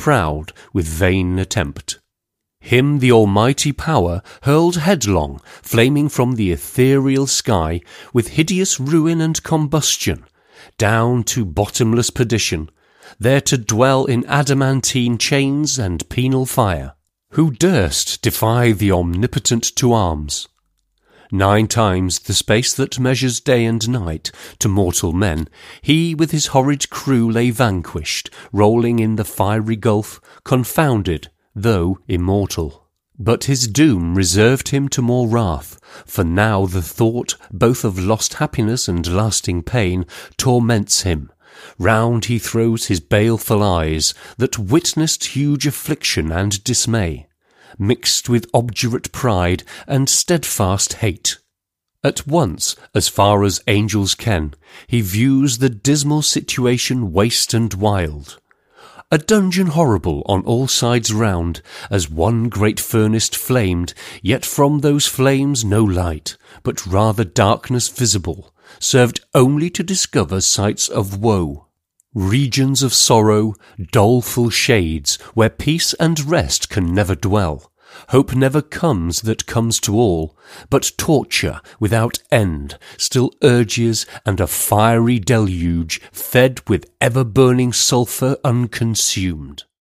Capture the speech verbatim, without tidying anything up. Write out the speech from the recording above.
proud with vain attempt. Him the almighty power hurled headlong, flaming from the ethereal sky, with hideous ruin and combustion, down to bottomless perdition, there to dwell in adamantine chains and penal fire. Who durst defy the omnipotent to arms? Nine times the space that measures day and night to mortal men, he with his horrid crew lay vanquished, rolling in the fiery gulf, confounded, though immortal. But his doom reserved him to more wrath, for now the thought both of lost happiness and lasting pain torments him. Round he throws his baleful eyes, that witnessed huge affliction and dismay, mixed with obdurate pride and steadfast hate. At once, as far as angels can, he views the dismal situation waste and wild. A dungeon horrible on all sides round, as one great furnace flamed, yet from those flames no light, but rather darkness visible, served only to discover sights of woe. Regions of sorrow, doleful shades, where peace and rest can never dwell. Hope never comes that comes to all, but torture without end still urges, and a fiery deluge fed with ever-burning sulphur unconsumed.